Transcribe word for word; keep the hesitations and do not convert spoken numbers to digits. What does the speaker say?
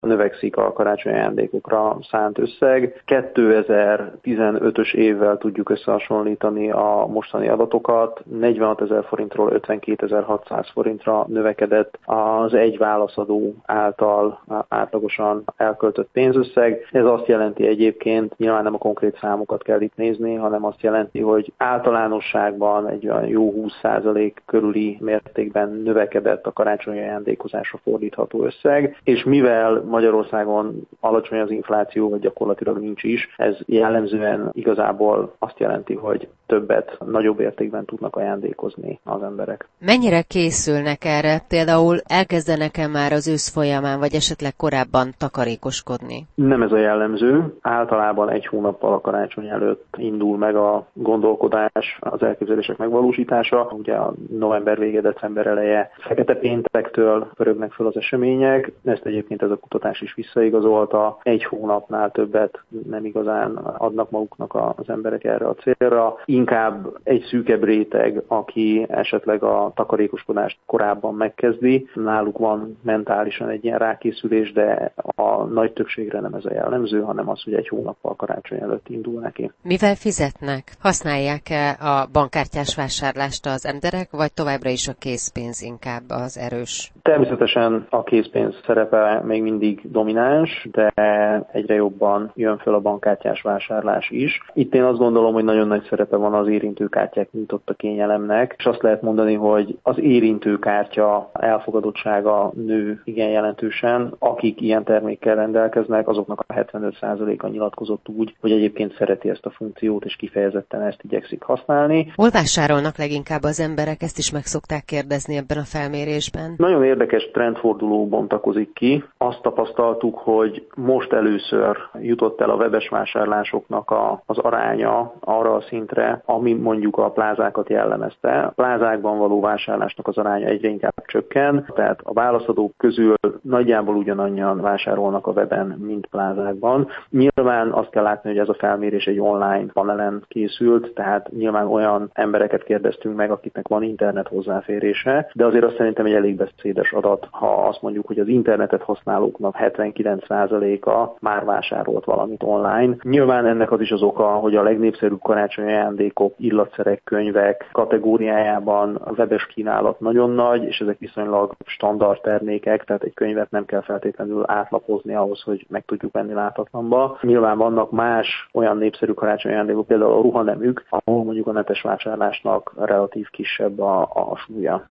növekszik a karácsonyi ajándékokra szánt összeg. kétezer-tizenötös évvel tudjuk összehasonlítani a mostani adatokat. negyvenhatezer forintról ötvenkétezer-hatszáz forintra növekedett az egy válaszadó által átlagosan elköltött pénzösszeg. Ez azt jelenti egyébként, nyilván nem a konkrét számokat kell itt nézni, hanem azt jelenti, hogy általánosságban egy olyan jó húsz százalék körüli mértékben növekedett a karácsonyi ajándékozásra fordítható összeg, és mivel Magyarországon alacsony az infláció, vagy gyakorlatilag nincs is, ez jellemzően igazából azt jelenti, hogy többet, nagyobb értékben tudnak ajándékozni az emberek. Mennyire készülnek erre? Például elkezdenek-e már az ősz folyamán, vagy esetleg korábban takarékoskodni? Nem ez a jellemző. Általában egy hónappal a karácsony előtt indul meg a gondolkodás, az elképzelések megvalósítása. Ugye a november vége, december eleje fekete péntektől pörögnek föl az események. Ezt egyébként ez a kutatás is visszaigazolta. Egy hónapnál többet nem igazán adnak maguknak az emberek erre a célra. Inkább egy szűkebb réteg, aki esetleg a takarékoskodást korábban megkezdi. Náluk van mentálisan egy ilyen rákészülés, de a nagy többségre nem ez a jellemző, hanem az, hogy egy hónappal karácsony előtt indul neki. Mivel fizetnek? Használják-e a bankkártyás vásárlást az emberek, vagy továbbra is a készpénz inkább az erős? Természetesen a készpénz szerepe még mindig domináns, de egyre jobban jön föl a bankkártyás vásárlás is. Itt én azt gondolom, hogy nagyon nagy szerepe van az érintőkártyák nyújtotta kényelemnek, és azt lehet mondani, hogy az érintőkártya elfogadottsága nő igen jelentősen. Akik ilyen termékkel rendelkeznek, azoknak a hetvenöt százaléka nyilatkozott úgy, hogy egyébként szereti ezt a funkciót, és kifejezetten ezt igyekszik használni. Hol vásárolnak leginkább az emberek? Ezt is meg szokták kérdezni ebben a felmérésben. Nagyon érdekes trendforduló bontakozik ki. Azt tapasztaltuk, hogy most először jutott el a webes vásárlásoknak a, az aránya arra a szintre, ami mondjuk a plázákat jellemezte. A plázákban való vásárlásnak az aránya egyre inkább csökken, tehát a válaszadók közül nagyjából ugyanannyian vásárolnak a weben, mint plázákban. Nyilván azt kell látni, hogy ez a felmérés egy online panelen készült, tehát nyilván olyan embereket kérdeztünk meg, akiknek van internet hozzáférése, de azért azt szerintem egy elég beszédes adat, ha azt mondjuk, hogy az internetet használóknak hetvenkilenc százaléka már vásárolt valamit online. Nyilván ennek az is az oka, hogy a legnépszerűbb karácsonyi ajándékok, illatszerek, könyvek kategóriájában a webes kínálat nagyon nagy, és ezek viszonylag standard termékek, tehát egy könyvet nem kell feltétlenül átlapozni ahhoz, hogy meg tudjuk venni látatlanba. Nyilván vannak más olyan népszerű karácsonyi ajándékok, például a ruhanemük, ahol mondjuk a netes vásárlásnak relatív kisebb a, a súlya.